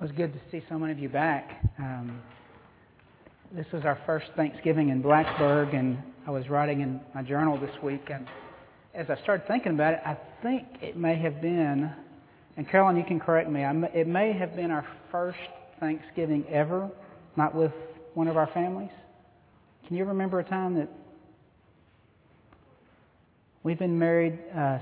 It was good to see so many of you back. This was our first Thanksgiving in Blacksburg, and I was writing in my journal this week, and as I started thinking about it, I think it may have been, and Carolyn, you can correct me, it may have been our first Thanksgiving ever, not with one of our families. Can you remember a time that we've been married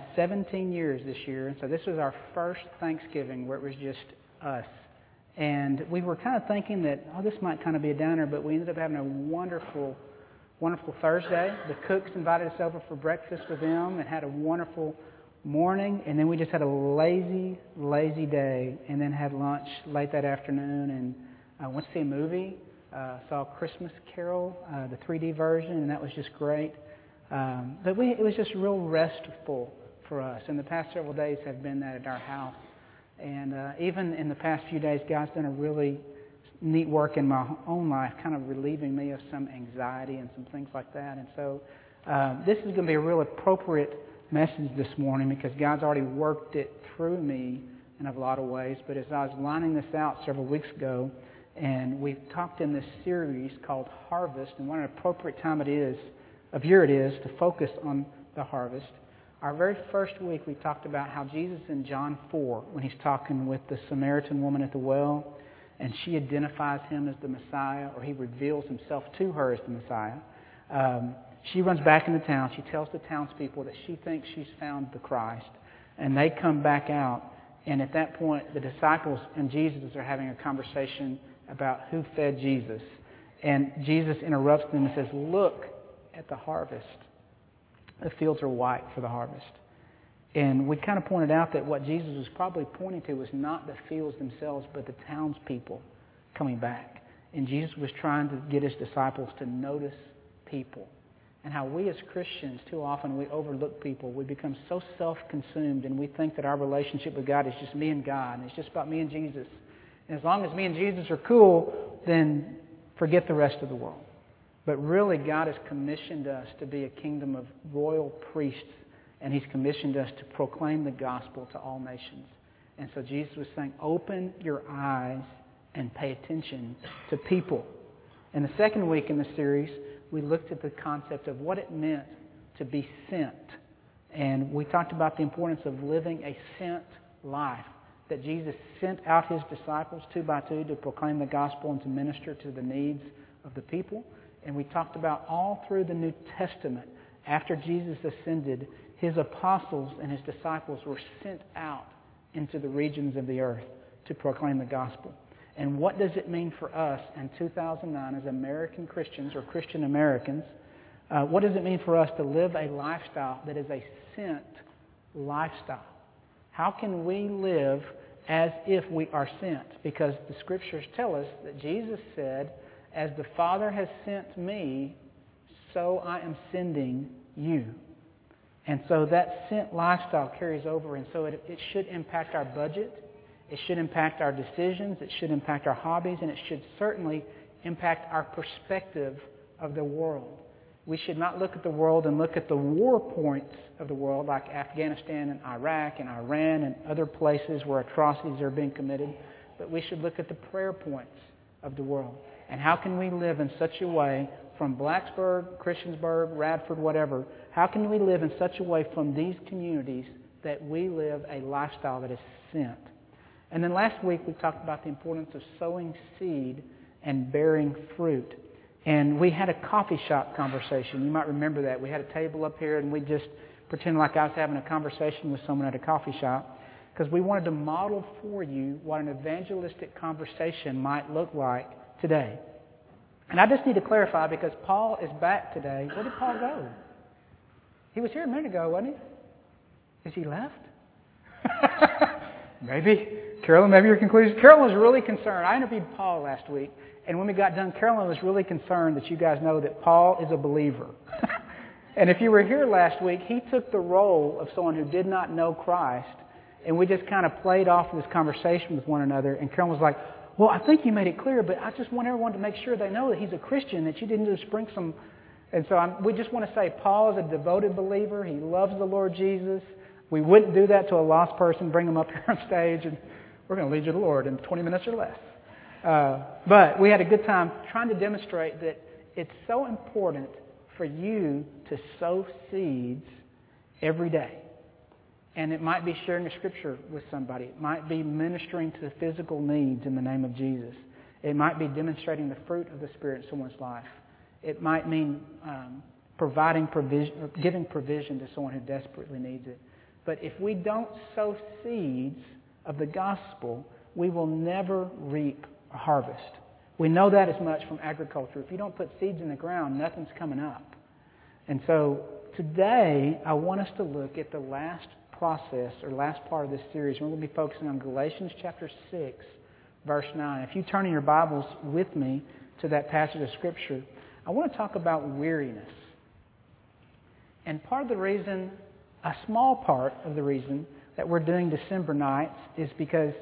17 years this year, and so this was our first Thanksgiving where it was just us. And we were kind of thinking that, this might kind of be a downer, but we ended up having a wonderful, wonderful Thursday. The cooks invited us over for breakfast with them and had a wonderful morning. And then we just had a lazy, lazy day and then had lunch late that afternoon and went to see a movie. Saw Christmas Carol, the 3D version, and that was just great. But it was just real restful for us. And the past several days have been that at our house. And even in the past few days, God's done a really neat work in my own life, kind of relieving me of some anxiety and some things like that. And so this is going to be a real appropriate message this morning because God's already worked it through me in a lot of ways. But as I was lining this out several weeks ago, and we've talked in this series called Harvest, and what an appropriate time of year it is to focus on the harvest. Our very first week, we talked about how Jesus in John 4, when he's talking with the Samaritan woman at the well, and she identifies him as the Messiah, or he reveals himself to her as the Messiah. She runs back into town. She tells the townspeople that she thinks she's found the Christ, and they come back out. And at that point, the disciples and Jesus are having a conversation about who fed Jesus. And Jesus interrupts them and says, "Look at the harvest. The fields are white for the harvest." And we kind of pointed out that what Jesus was probably pointing to was not the fields themselves, but the townspeople coming back. And Jesus was trying to get his disciples to notice people. And how we as Christians, too often, we overlook people. We become so self-consumed, and we think that our relationship with God is just me and God, and it's just about me and Jesus. And as long as me and Jesus are cool, then forget the rest of the world. But really, God has commissioned us to be a kingdom of royal priests, and he's commissioned us to proclaim the gospel to all nations. And so Jesus was saying, open your eyes and pay attention to people. In the second week in the series, we looked at the concept of what it meant to be sent. And we talked about the importance of living a sent life, that Jesus sent out his disciples 2 by 2 to proclaim the gospel and to minister to the needs of the people. And we talked about all through the New Testament, after Jesus ascended, his apostles and his disciples were sent out into the regions of the earth to proclaim the gospel. And what does it mean for us in 2009 as American Christians or Christian Americans? What does it mean for us to live a lifestyle that is a sent lifestyle? How can we live as if we are sent? Because the Scriptures tell us that Jesus said, "As the Father has sent me, so I am sending you." And so that sent lifestyle carries over, and so it should impact our budget, it should impact our decisions, it should impact our hobbies, and it should certainly impact our perspective of the world. We should not look at the world and look at the war points of the world like Afghanistan and Iraq and Iran and other places where atrocities are being committed, but we should look at the prayer points of the world. And how can we live in such a way from Blacksburg, Christiansburg, Radford, whatever, how can we live in such a way from these communities that we live a lifestyle that is sent? And then last week we talked about the importance of sowing seed and bearing fruit. And we had a coffee shop conversation. You might remember that. We had a table up here and we just pretended like I was having a conversation with someone at a coffee shop because we wanted to model for you what an evangelistic conversation might look like today. And I just need to clarify because Paul is back today. Where did Paul go? He was here a minute ago, wasn't he? Is he left? Maybe. Carolyn, maybe your conclusion. Carolyn was really concerned. I interviewed Paul last week, and when we got done, Carolyn was really concerned that you guys know that Paul is a believer. And if you were here last week, he took the role of someone who did not know Christ, and we just kind of played off this conversation with one another, and Carolyn was like, "Well, I think you made it clear, but I just want everyone to make sure they know that he's a Christian, that you didn't just bring some..." And so we just want to say Paul is a devoted believer. He loves the Lord Jesus. We wouldn't do that to a lost person, bring them up here on stage, and we're going to lead you to the Lord in 20 minutes or less. But we had a good time trying to demonstrate that it's so important for you to sow seeds every day. And it might be sharing a scripture with somebody. It might be ministering to physical needs in the name of Jesus. It might be demonstrating the fruit of the Spirit in someone's life. It might mean providing provision or giving provision to someone who desperately needs it. But if we don't sow seeds of the gospel, we will never reap a harvest. We know that as much from agriculture. If you don't put seeds in the ground, nothing's coming up. And so today, I want us to look at the last process or last part of this series. We're going to be focusing on Galatians chapter 6, verse 9. If you turn in your Bibles with me to that passage of Scripture, I want to talk about weariness. And part of the reason, a small part of the reason that we're doing December nights is because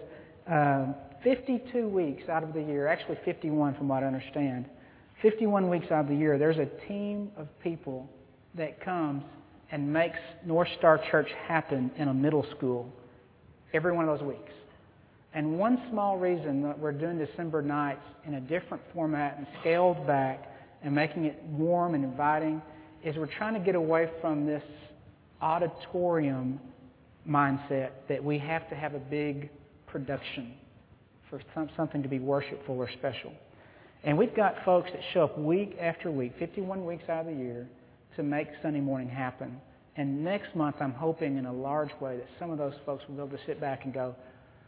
52 weeks out of the year, actually 51 from what I understand, 51 weeks out of the year, there's a team of people that comes and makes North Star Church happen in a middle school every one of those weeks. And one small reason that we're doing December nights in a different format and scaled back and making it warm and inviting is we're trying to get away from this auditorium mindset that we have to have a big production for something to be worshipful or special. And we've got folks that show up week after week, 51 weeks out of the year, to make Sunday morning happen. And next month, I'm hoping in a large way that some of those folks will be able to sit back and go,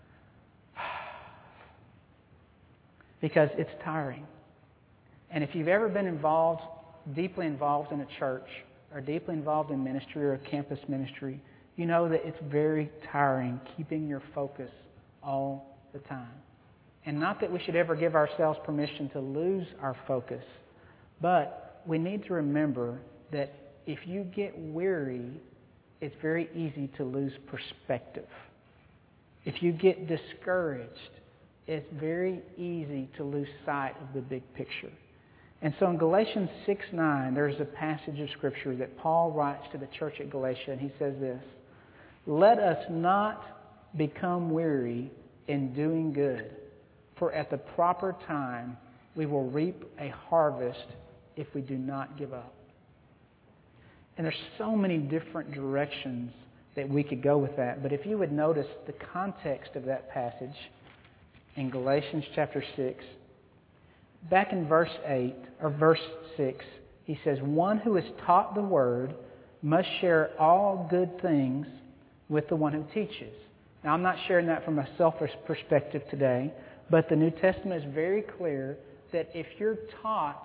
because it's tiring. And if you've ever been deeply involved in a church or deeply involved in ministry or a campus ministry, you know that it's very tiring keeping your focus all the time. And not that we should ever give ourselves permission to lose our focus, but we need to remember that if you get weary, it's very easy to lose perspective. If you get discouraged, it's very easy to lose sight of the big picture. And so in Galatians 6:9, there's a passage of Scripture that Paul writes to the church at Galatia, and he says this, "Let us not become weary in doing good, for at the proper time we will reap a harvest if we do not give up." And there's so many different directions that we could go with that. But if you would notice the context of that passage in Galatians chapter 6, back in verse 8 or verse 6, he says, "One who is taught the word must share all good things with the one who teaches." Now, I'm not sharing that from a selfish perspective today, but the New Testament is very clear that if you're taught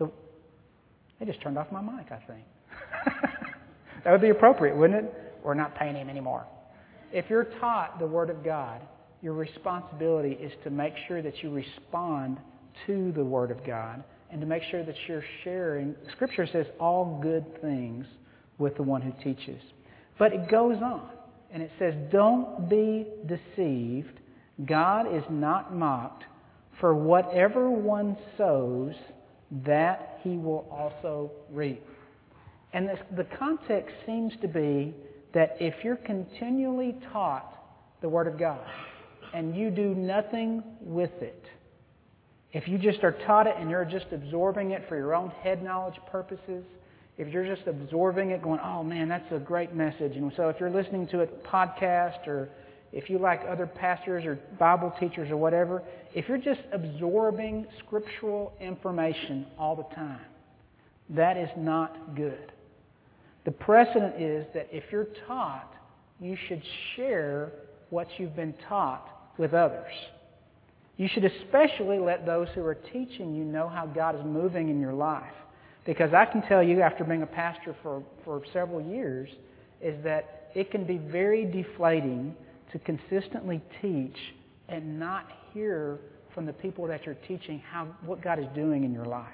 They just turned off my mic, I think. That would be appropriate, wouldn't it? We're not paying him anymore. If you're taught the Word of God, your responsibility is to make sure that you respond to the Word of God and to make sure that you're sharing. Scripture says all good things with the one who teaches. But it goes on, and it says, "Don't be deceived. God is not mocked. For whatever one sows, that he will also reap." And the context seems to be that if you're continually taught the Word of God and you do nothing with it, if you just are taught it and you're just absorbing it for your own head knowledge purposes, if you're just absorbing it going, "Oh man, that's a great message," and so if you're listening to a podcast or if you like other pastors or Bible teachers or whatever, if you're just absorbing scriptural information all the time, that is not good. The precedent is that if you're taught, you should share what you've been taught with others. You should especially let those who are teaching you know how God is moving in your life. Because I can tell you, after being a pastor for several years, is that it can be very deflating to consistently teach and not hear from the people that you're teaching what God is doing in your life.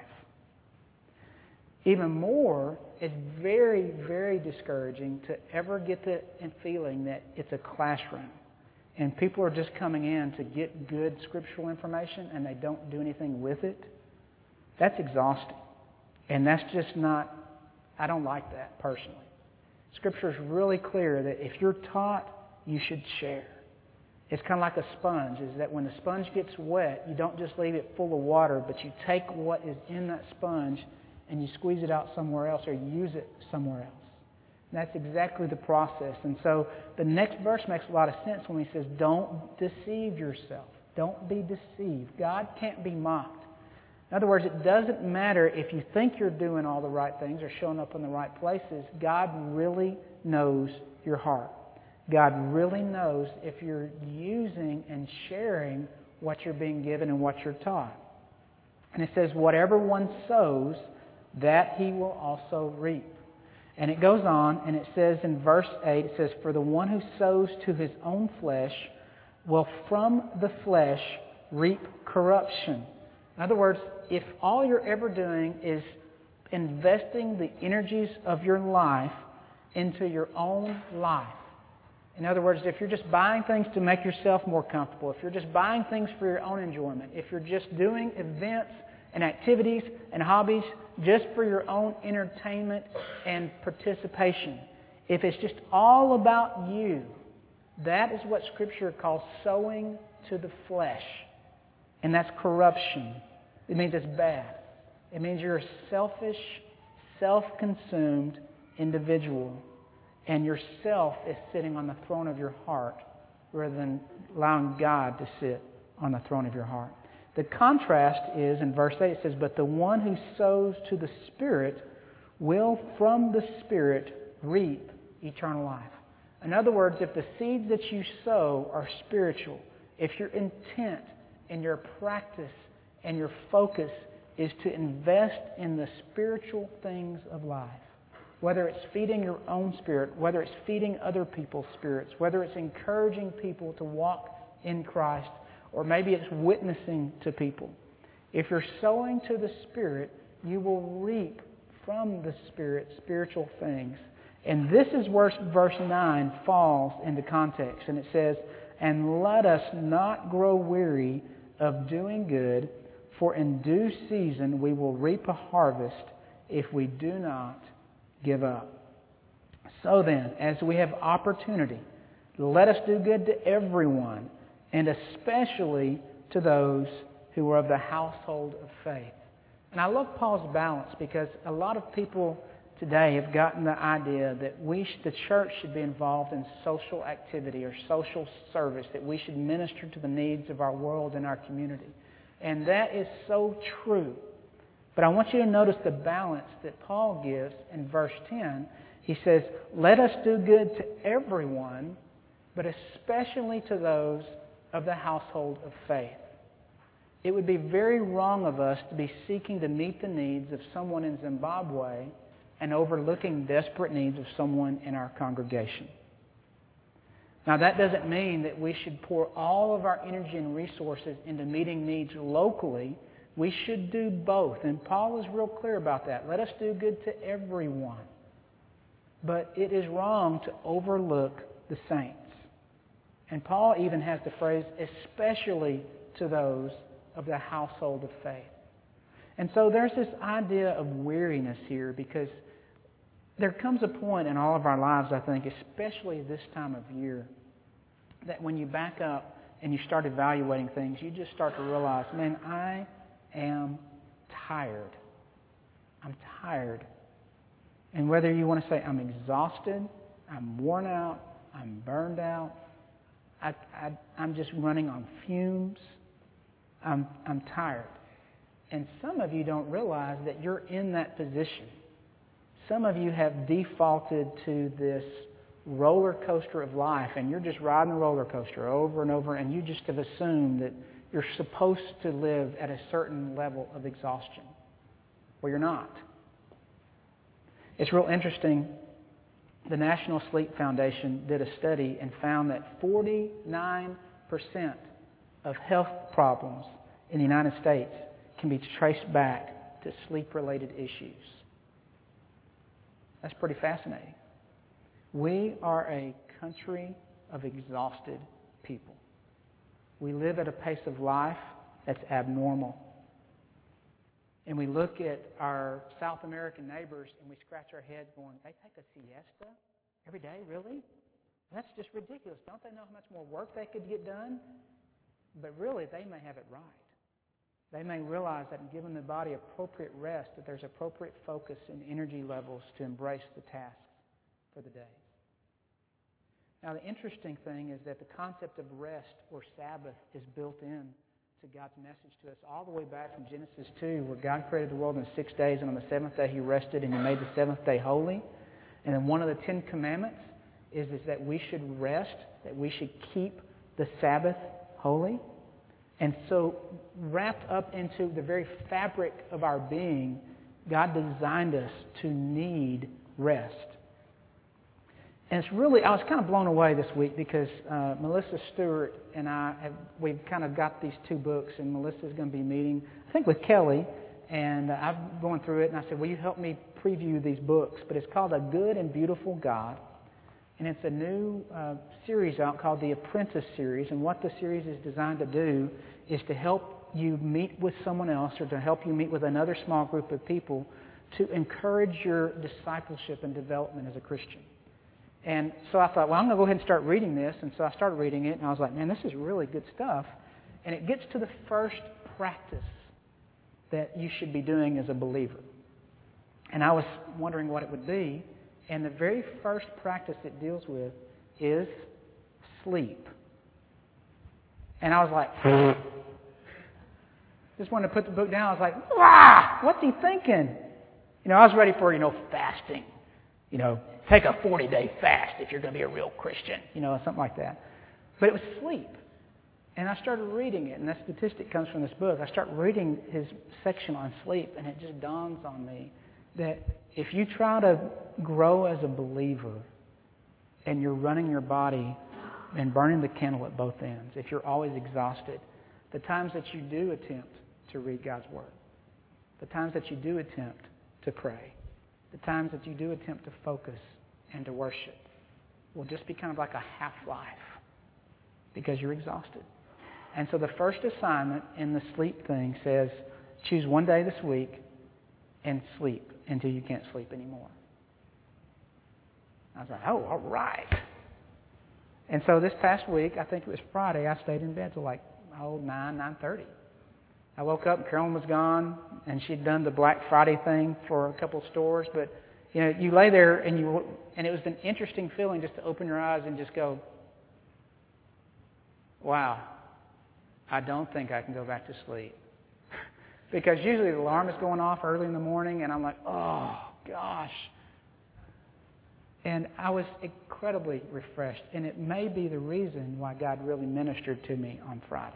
Even more, it's very, very discouraging to ever get the feeling that it's a classroom and people are just coming in to get good scriptural information and they don't do anything with it. That's exhausting. And that's just not, I don't like that personally. Scripture is really clear that if you're taught, you should share. It's kind of like a sponge, is that when the sponge gets wet, you don't just leave it full of water, but you take what is in that sponge and you squeeze it out somewhere else or use it somewhere else. And that's exactly the process. And so the next verse makes a lot of sense when he says, don't deceive yourself. Don't be deceived. God can't be mocked. In other words, it doesn't matter if you think you're doing all the right things or showing up in the right places. God really knows your heart. God really knows if you're using and sharing what you're being given and what you're taught. And it says, whatever one sows, that he will also reap. And it goes on, and it says in verse 8, it says, for the one who sows to his own flesh will from the flesh reap corruption. In other words, if all you're ever doing is investing the energies of your life into your own life, in other words, if you're just buying things to make yourself more comfortable, if you're just buying things for your own enjoyment, if you're just doing events and activities and hobbies just for your own entertainment and participation, if it's just all about you, that is what Scripture calls sowing to the flesh. And that's corruption. It means it's bad. It means you're a selfish, self-consumed individual. And yourself is sitting on the throne of your heart rather than allowing God to sit on the throne of your heart. The contrast is, in verse 8, it says, but the one who sows to the Spirit will from the Spirit reap eternal life. In other words, if the seeds that you sow are spiritual, if your intent and your practice and your focus is to invest in the spiritual things of life, whether it's feeding your own spirit, whether it's feeding other people's spirits, whether it's encouraging people to walk in Christ, or maybe it's witnessing to people. If you're sowing to the Spirit, you will reap from the Spirit spiritual things. And this is where verse 9 falls into context. And it says, and let us not grow weary of doing good, for in due season we will reap a harvest if we do not give up. So then, as we have opportunity, let us do good to everyone, and especially to those who are of the household of faith. And I love Paul's balance, because a lot of people today have gotten the idea that the church should be involved in social activity or social service, that we should minister to the needs of our world and our community. And that is so true. But I want you to notice the balance that Paul gives in verse 10. He says, let us do good to everyone, but especially to those of the household of faith. It would be very wrong of us to be seeking to meet the needs of someone in Zimbabwe and overlooking desperate needs of someone in our congregation. Now, that doesn't mean that we should pour all of our energy and resources into meeting needs locally. We should do both. And Paul is real clear about that. Let us do good to everyone. But it is wrong to overlook the saints. And Paul even has the phrase, especially to those of the household of faith. And so there's this idea of weariness here, because there comes a point in all of our lives, I think, especially this time of year, that when you back up and you start evaluating things, you just start to realize, man, I am tired. I'm tired. And whether you want to say I'm exhausted, I'm worn out, I'm burned out, I'm just running on fumes, I'm tired. And some of you don't realize that you're in that position. Some of you have defaulted to this roller coaster of life, and you're just riding the roller coaster over and over, and you just have assumed that you're supposed to live at a certain level of exhaustion. Well, you're not. It's real interesting. The National Sleep Foundation did a study and found that 49% of health problems in the United States can be traced back to sleep-related issues. That's pretty fascinating. We are a country of exhausted people. We live at a pace of life that's abnormal. And we look at our South American neighbors and we scratch our heads going, they take a siesta every day, really? That's just ridiculous. Don't they know how much more work they could get done? But really, they may have it right. They may realize that in giving the body appropriate rest, that there's appropriate focus and energy levels to embrace the tasks for the day. Now, the interesting thing is that the concept of rest or Sabbath is built in to God's message to us all the way back from Genesis 2, where God created the world in 6 days, and on the seventh day He rested, and He made the seventh day holy. And then one of the 10 Commandments is that we should rest, that we should keep the Sabbath holy. And so, wrapped up into the very fabric of our being, God designed us to need rest. And it's really, I was kind of blown away this week because Melissa Stewart and we've kind of got these two books, and Melissa's going to be meeting, I think, with Kelly, and I've going through it, and I said, will you help me preview these books? But it's called A Good and Beautiful God, and it's a new series out called the Apprentice Series, and what the series is designed to do is to help you meet with someone else or to help you meet with another small group of people to encourage your discipleship and development as a Christian. And so I thought, well, I'm going to go ahead and start reading this. And so I started reading it, and I was like, man, this is really good stuff. And it gets to the first practice that you should be doing as a believer. And I was wondering what it would be. And the very first practice it deals with is sleep. And I was like, just wanted to put the book down. I was like, wow, what's he thinking? I was ready for, fasting. Take a 40-day fast if you're going to be a real Christian, something like that. But it was sleep. And I started reading it, and that statistic comes from this book. I start reading his section on sleep, and it just dawns on me that if you try to grow as a believer and you're running your body and burning the candle at both ends, if you're always exhausted, the times that you do attempt to read God's Word, the times that you do attempt to pray, the times that you do attempt to focus and to worship will just be kind of like a half-life because you're exhausted. And so the first assignment in the sleep thing says, choose one day this week and sleep until you can't sleep anymore. I was like, oh, all right. And so this past week, I think it was Friday, I stayed in bed till like 9:30. I woke up and Carolyn was gone, and she'd done the Black Friday thing for a couple of stores. But you lay there and it was an interesting feeling just to open your eyes and just go, wow, I don't think I can go back to sleep. Because usually the alarm is going off early in the morning, and I'm like, oh gosh. And I was incredibly refreshed, and it may be the reason why God really ministered to me on Friday.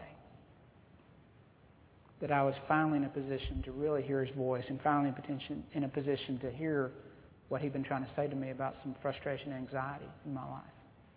That I was finally in a position to really hear His voice and finally in a position to hear what He'd been trying to say to me about some frustration and anxiety in my life.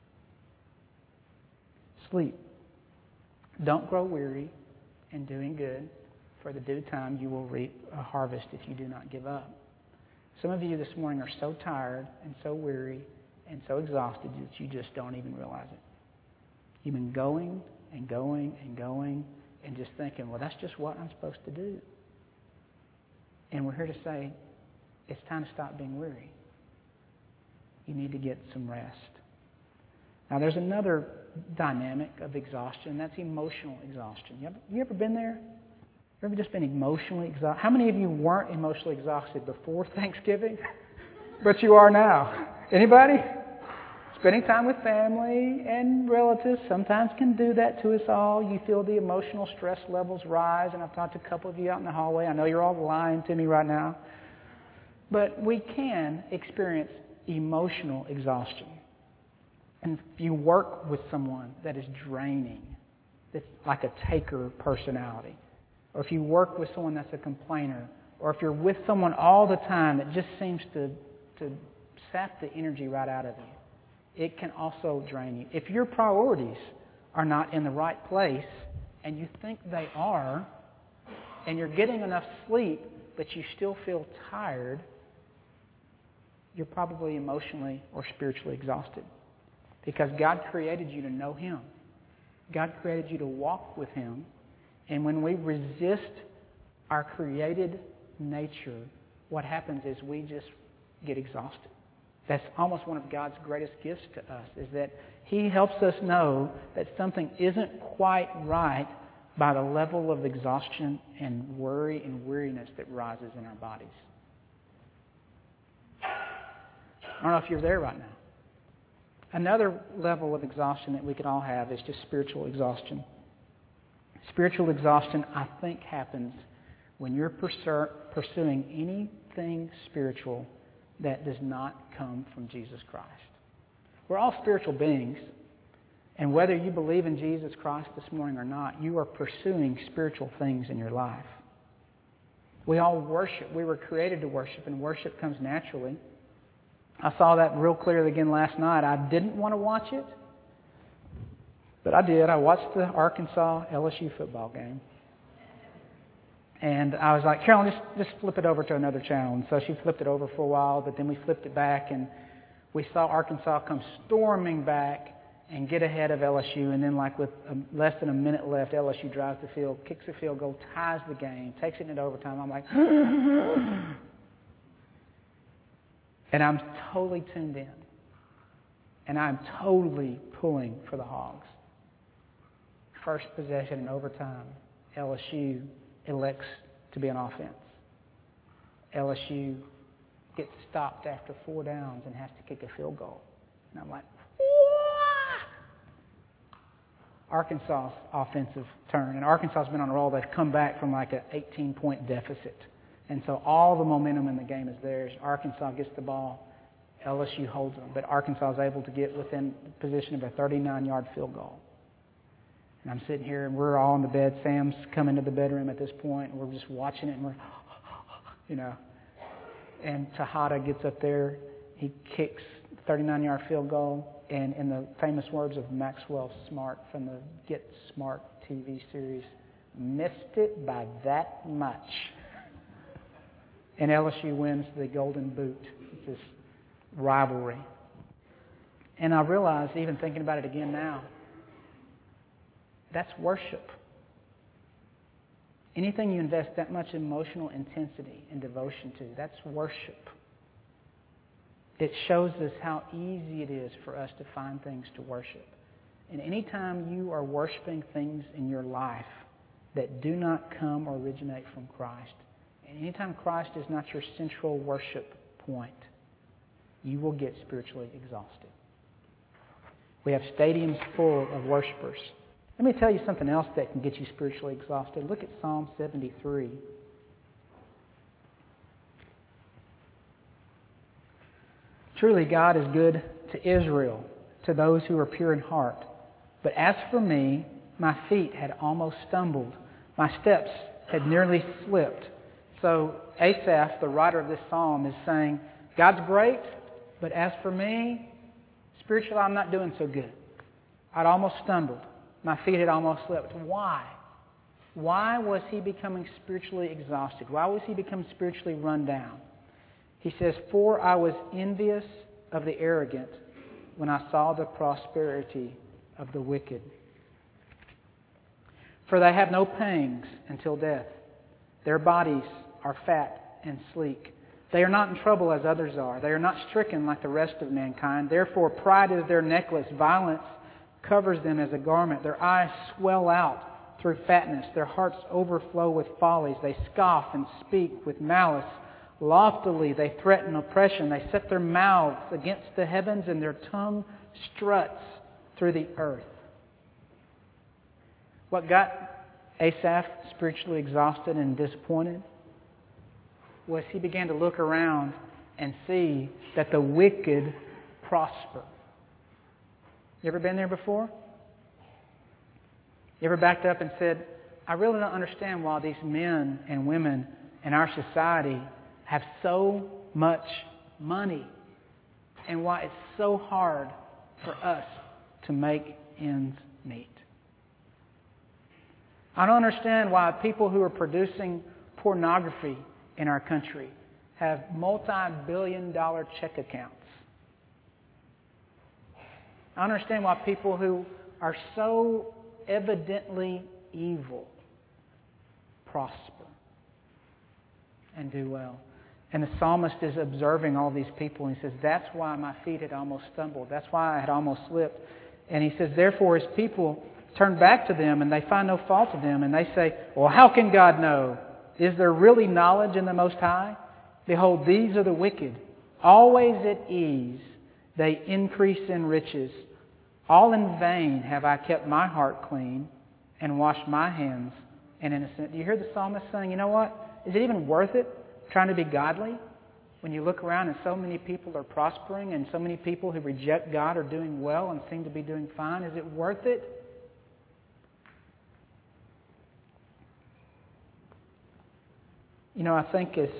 Sleep. Don't grow weary in doing good, for the due time you will reap a harvest if you do not give up. Some of you this morning are so tired and so weary and so exhausted that you just don't even realize it. You've been going and going and going and just thinking, well, that's just what I'm supposed to do. And we're here to say, it's time to stop being weary. You need to get some rest. Now, there's another dynamic of exhaustion, that's emotional exhaustion. You ever been there? You ever just been emotionally exhausted? How many of you weren't emotionally exhausted before Thanksgiving? But you are now. Anybody? Spending time with family and relatives sometimes can do that to us all. You feel the emotional stress levels rise, and I've talked to a couple of you out in the hallway. I know you're all lying to me right now. But we can experience emotional exhaustion. And if you work with someone that is draining, that's like a taker personality, or if you work with someone that's a complainer, or if you're with someone all the time that just seems to sap the energy right out of you, it can also drain you. If your priorities are not in the right place, and you think they are, and you're getting enough sleep, but you still feel tired, you're probably emotionally or spiritually exhausted. Because God created you to know Him. God created you to walk with Him. And when we resist our created nature, what happens is we just get exhausted. That's almost one of God's greatest gifts to us, is that He helps us know that something isn't quite right by the level of exhaustion and worry and weariness that rises in our bodies. I don't know if you're there right now. Another level of exhaustion that we could all have is just spiritual exhaustion. Spiritual exhaustion, I think, happens when you're pursuing anything spiritual that does not come from Jesus Christ. We're all spiritual beings, and whether you believe in Jesus Christ this morning or not, you are pursuing spiritual things in your life. We all worship. We were created to worship, and worship comes naturally. I saw that real clearly again last night. I didn't want to watch it, but I did. I watched the Arkansas LSU football game. And I was like, Carolyn, just flip it over to another channel. And so she flipped it over for a while, but then we flipped it back, and we saw Arkansas come storming back and get ahead of LSU. And then, like with less than a minute left, LSU drives the field, kicks a field goal, ties the game, takes it into overtime. I'm like, and I'm totally tuned in. And I'm totally pulling for the Hogs. First possession in overtime, LSU elects to be an offense. LSU gets stopped after 4 downs and has to kick a field goal. And I'm like, what? Arkansas's offensive turn. And Arkansas's been on a roll. They've come back from like an 18-point deficit. And so all the momentum in the game is theirs. Arkansas gets the ball. LSU holds them. But Arkansas is able to get within position of a 39-yard field goal. And I'm sitting here, and we're all in the bed. Sam's come into the bedroom at this point, and we're just watching it, and we're, you know. And Tejada gets up there. He kicks 39-yard field goal. And in the famous words of Maxwell Smart from the Get Smart TV series, missed it by that much. And LSU wins the Golden Boot. It's this rivalry. And I realize, even thinking about it again now, that's worship. Anything you invest that much emotional intensity and devotion to, that's worship. It shows us how easy it is for us to find things to worship. And anytime you are worshiping things in your life that do not come or originate from Christ, and anytime Christ is not your central worship point, you will get spiritually exhausted. We have stadiums full of worshipers. Let me tell you something else that can get you spiritually exhausted. Look at Psalm 73. Truly, God is good to Israel, to those who are pure in heart. But as for me, my feet had almost stumbled. My steps had nearly slipped. So Asaph, the writer of this psalm, is saying, God's great, but as for me, spiritually, I'm not doing so good. I'd almost stumbled. My feet had almost slipped. Why? Why was he becoming spiritually exhausted? Why was he becoming spiritually run down? He says, for I was envious of the arrogant when I saw the prosperity of the wicked. For they have no pangs until death. Their bodies are fat and sleek. They are not in trouble as others are. They are not stricken like the rest of mankind. Therefore, pride is their necklace. Violence covers them as a garment. Their eyes swell out through fatness. Their hearts overflow with follies. They scoff and speak with malice. Loftily they threaten oppression. They set their mouths against the heavens, and their tongue struts through the earth. What got Asaph spiritually exhausted and disappointed was he began to look around and see that the wicked prosper. You ever been there before? You ever backed up and said, I really don't understand why these men and women in our society have so much money and why it's so hard for us to make ends meet. I don't understand why people who are producing pornography in our country have multi-billion-dollar check accounts. I understand why people who are so evidently evil prosper and do well. And the psalmist is observing all these people, and he says, that's why my feet had almost stumbled. That's why I had almost slipped. And he says, therefore, his people turn back to them, and they find no fault in them. And they say, well, how can God know? Is there really knowledge in the Most High? Behold, these are the wicked. Always at ease, they increase in riches. All in vain have I kept my heart clean and washed my hands and innocent. Do you hear the psalmist saying, you know what? Is it even worth it trying to be godly? When you look around and so many people are prospering and so many people who reject God are doing well and seem to be doing fine, is it worth it? You know, I think as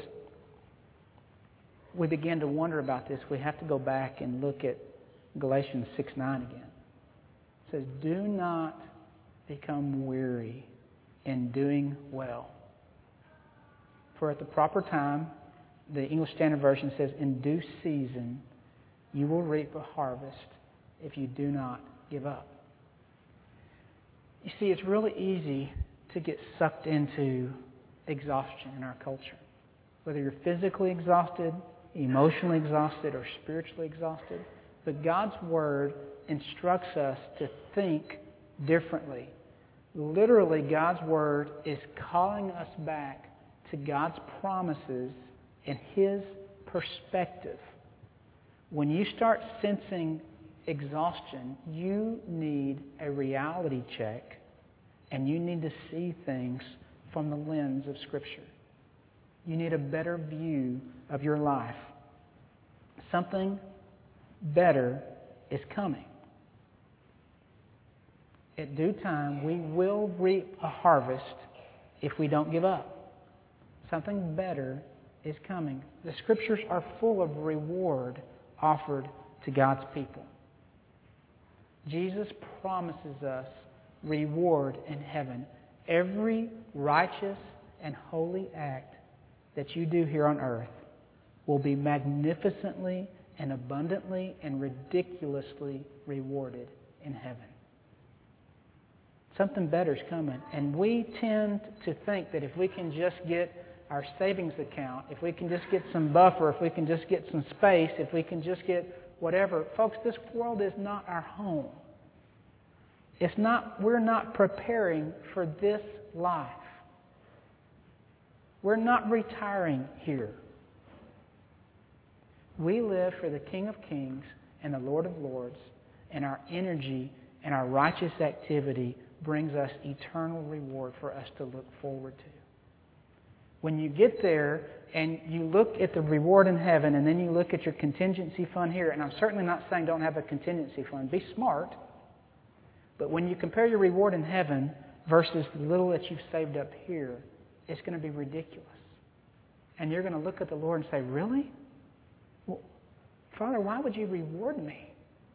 we begin to wonder about this, we have to go back and look at Galatians 6:9 again. It says, do not become weary in doing well. For at the proper time, the English Standard Version says, in due season, you will reap a harvest if you do not give up. You see, it's really easy to get sucked into exhaustion in our culture. Whether you're physically exhausted, emotionally exhausted, or spiritually exhausted. But God's Word instructs us to think differently. Literally, God's Word is calling us back to God's promises and His perspective. When you start sensing exhaustion, you need a reality check, and you need to see things from the lens of Scripture. You need a better view of your life. Something better is coming. At due time, we will reap a harvest if we don't give up. Something better is coming. The Scriptures are full of reward offered to God's people. Jesus promises us reward in heaven. Every righteous and holy act that you do here on earth will be magnificently and abundantly and ridiculously rewarded in heaven. Something better is coming. And we tend to think that if we can just get our savings account, if we can just get some buffer, if we can just get some space, if we can just get whatever. Folks, this world is not our home. We're not preparing for this life. We're not retiring here. We live for the King of Kings and the Lord of Lords, and our energy and our righteous activity brings us eternal reward for us to look forward to. When you get there and you look at the reward in heaven and then you look at your contingency fund here, and I'm certainly not saying don't have a contingency fund. Be smart. But when you compare your reward in heaven versus the little that you've saved up here, it's going to be ridiculous. And you're going to look at the Lord and say, really? Well, Father, why would you reward me?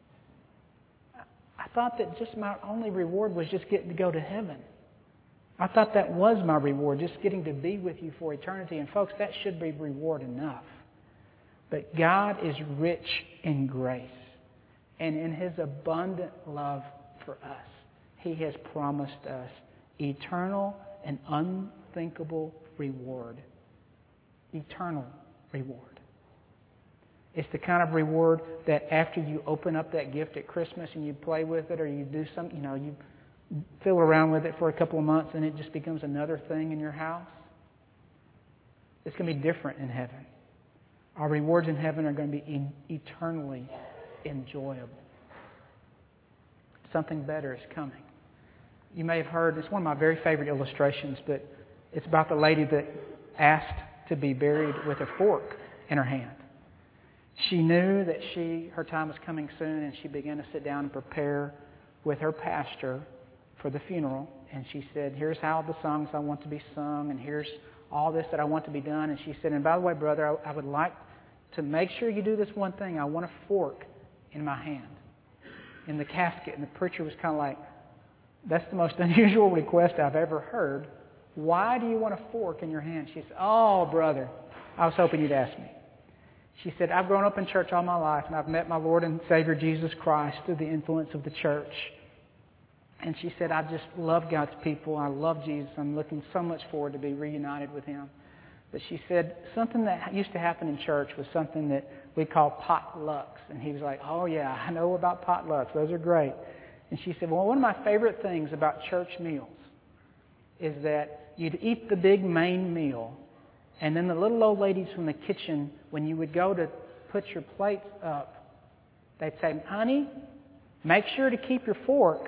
I thought that just my only reward was just getting to go to heaven. I thought that was my reward, just getting to be with you for eternity. And folks, that should be reward enough. But God is rich in grace. And in His abundant love for us, He has promised us eternal and unthinkable reward. Eternal reward. It's the kind of reward that after you open up that gift at Christmas and you play with it, or you do some, you fiddle around with it for a couple of months and it just becomes another thing in your house. It's going to be different in heaven. Our rewards in heaven are going to be eternally enjoyable. Something better is coming. You may have heard, it's one of my very favorite illustrations, but it's about the lady that asked to be buried with a fork in her hand. She knew that her time was coming soon, and she began to sit down and prepare with her pastor for the funeral. And she said, here's how the songs I want to be sung, and here's all this that I want to be done. And she said, and by the way, brother, I would like to make sure you do this one thing. I want a fork in my hand in the casket. And the preacher was kind of like, that's the most unusual request I've ever heard. Why do you want a fork in your hand? She said, oh, brother, I was hoping you'd ask me. She said, I've grown up in church all my life, and I've met my Lord and Savior Jesus Christ through the influence of the church. And she said, I just love God's people. I love Jesus. I'm looking so much forward to be reunited with Him. But she said something that used to happen in church was something that we call potlucks. And he was like, oh yeah, I know about potlucks. Those are great. And she said, well, one of my favorite things about church meals is that you'd eat the big main meal, and then the little old ladies from the kitchen, when you would go to put your plates up, they'd say, honey, make sure to keep your fork.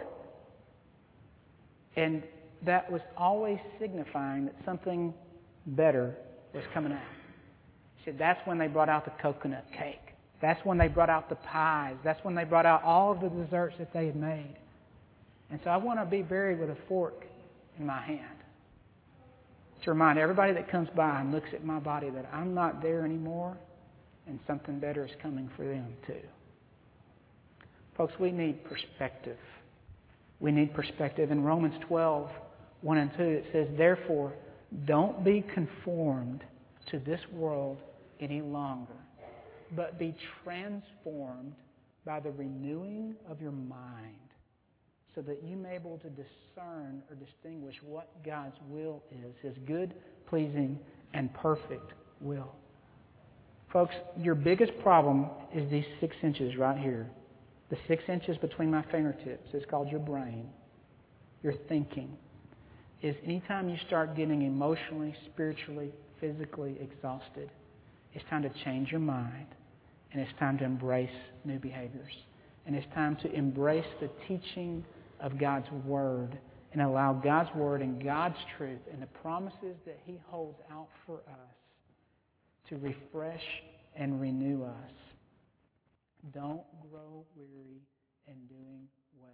And that was always signifying that something better was coming out. She said that's when they brought out the coconut cake. That's when they brought out the pies. That's when they brought out all of the desserts that they had made. And so I want to be buried with a fork in my hand to remind everybody that comes by and looks at my body that I'm not there anymore and something better is coming for them too. Folks, we need perspective. We need perspective. In Romans 12, 1 and 2, it says, therefore, don't be conformed to this world any longer, but be transformed by the renewing of your mind, so that you may be able to discern or distinguish what God's will is, His good, pleasing, and perfect will. Folks, your biggest problem is these 6 inches right here. The 6 inches between my fingertips is called your brain. Your thinking is anytime you start getting emotionally, spiritually, physically exhausted, it's time to change your mind, and it's time to embrace new behaviors. And it's time to embrace the teaching of God's Word and allow God's Word and God's truth and the promises that He holds out for us to refresh and renew us. Don't grow weary in doing well.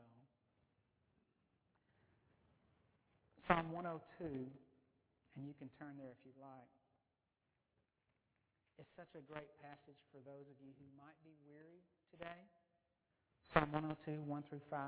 Psalm 102, and you can turn there if you'd like. It's such a great passage for those of you who might be weary today. Psalm 102, 1 through 5.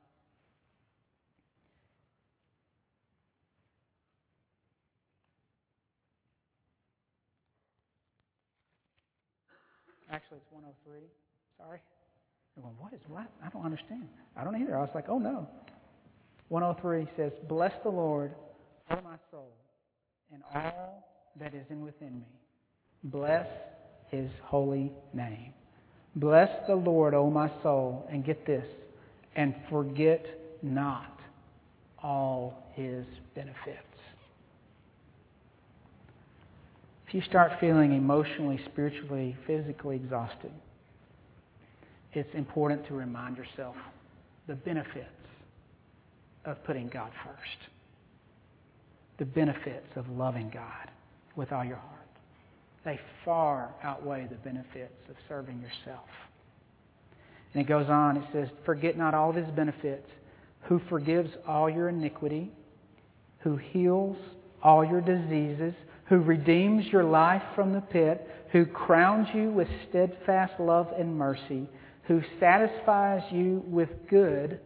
Actually, it's 103. Sorry. You're going, what? I don't understand. I don't either. I was like, oh no. 103 says, bless the Lord, O my soul, and all that is within me. Bless His holy name. Bless the Lord, O my soul, and get this, and forget not all His benefits. If you start feeling emotionally, spiritually, physically exhausted, it's important to remind yourself the benefits of putting God first. The benefits of loving God with all your heart. They far outweigh the benefits of serving yourself. And it goes on, it says, forget not all of His benefits, who forgives all your iniquity, who heals all your diseases, who redeems your life from the pit, who crowns you with steadfast love and mercy, who satisfies you with good.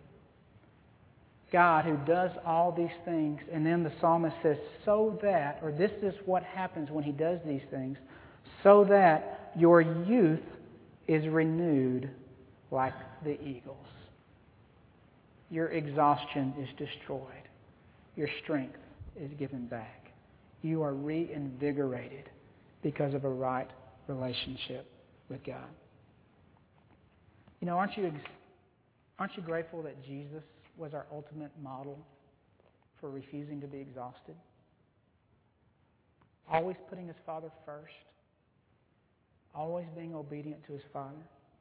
God who does all these things. And then the psalmist says, so that, or this is what happens when He does these things, so that your youth is renewed like the eagles. Your exhaustion is destroyed. Your strength is given back. You are reinvigorated because of a right relationship with God. You know, aren't you grateful that Jesus was our ultimate model for refusing to be exhausted? Always putting His Father first. Always being obedient to His Father.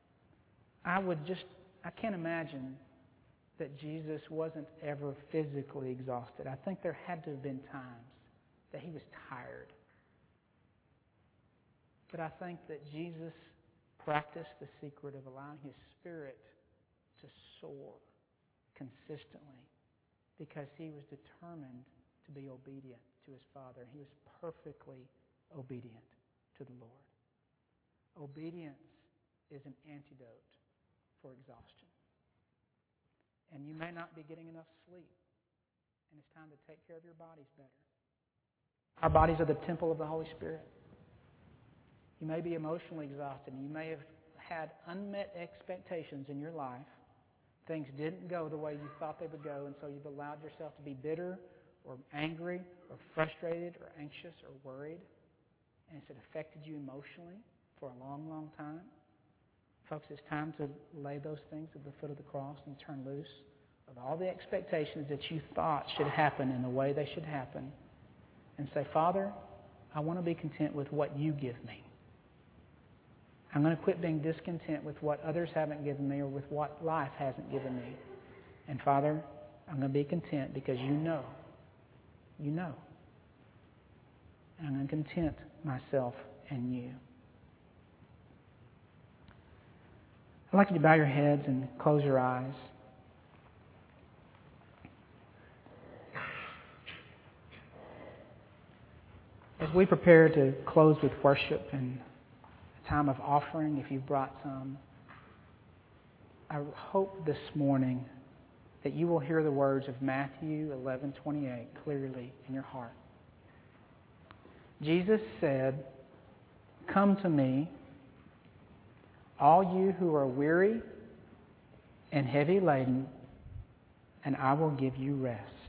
I can't imagine that Jesus wasn't ever physically exhausted. I think there had to have been times that He was tired. But I think that Jesus practiced the secret of allowing His Spirit to soar consistently because He was determined to be obedient to His Father. He was perfectly obedient to the Lord. Obedience is an antidote for exhaustion. And you may not be getting enough sleep, and it's time to take care of your bodies better. Our bodies are the temple of the Holy Spirit. You may be emotionally exhausted, and you may have had unmet expectations in your life. Things didn't go the way you thought they would go, and so you've allowed yourself to be bitter or angry or frustrated or anxious or worried. and it's affected you emotionally for a long, long time. Folks, it's time to lay those things at the foot of the cross and turn loose of all the expectations that you thought should happen in the way they should happen and say, Father, I want to be content with what you give me. I'm going to quit being discontent with what others haven't given me or with what life hasn't given me. And Father, I'm going to be content because you know. And I'm going to content myself in you. I'd like you to bow your heads and close your eyes. As we prepare to close with worship and a time of offering, if you've brought some, I hope this morning that you will hear the words of Matthew 11:28 clearly in your heart. Jesus said, "Come to me, all you who are weary and heavy laden, and I will give you rest."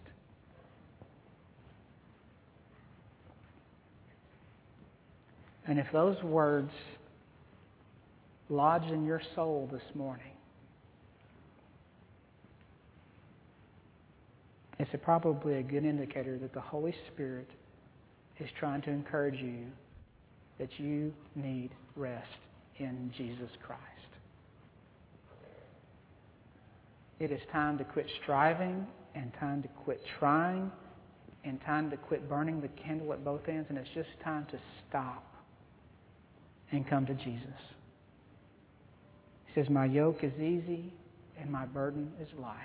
And if those words lodge in your soul this morning, it's probably a good indicator that the Holy Spirit is trying to encourage you that you need rest in Jesus Christ. It is time to quit striving and time to quit trying and time to quit burning the candle at both ends, and it's just time to stop and come to Jesus. He says, my yoke is easy and my burden is light.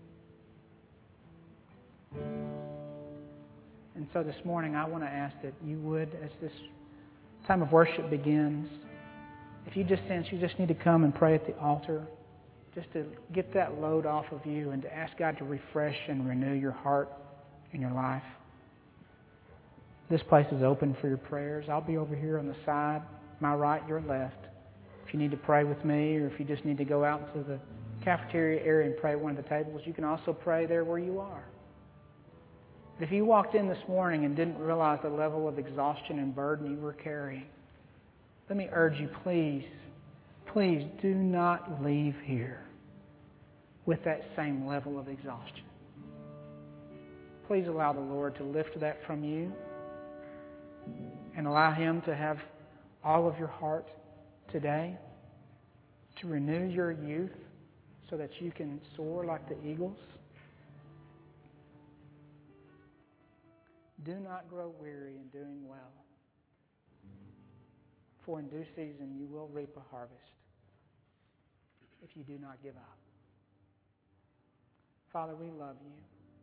And so this morning I want to ask that you would, as this time of worship begins, if you just sense you just need to come and pray at the altar, just to get that load off of you and to ask God to refresh and renew your heart and your life. This place is open for your prayers. I'll be over here on the side, my right, your left. If you need to pray with me or if you just need to go out to the cafeteria area and pray at one of the tables, you can also pray there where you are. But if you walked in this morning and didn't realize the level of exhaustion and burden you were carrying, let me urge you, please do not leave here with that same level of exhaustion. Please allow the Lord to lift that from you and allow Him to have all of your heart today, to renew your youth so that you can soar like the eagles. Do not grow weary in doing well, for in due season you will reap a harvest if you do not give up. Father, we love you.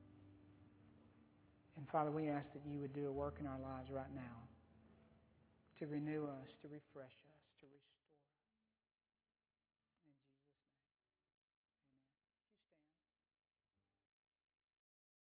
And Father, we ask that you would do a work in our lives right now to renew us, to refresh us.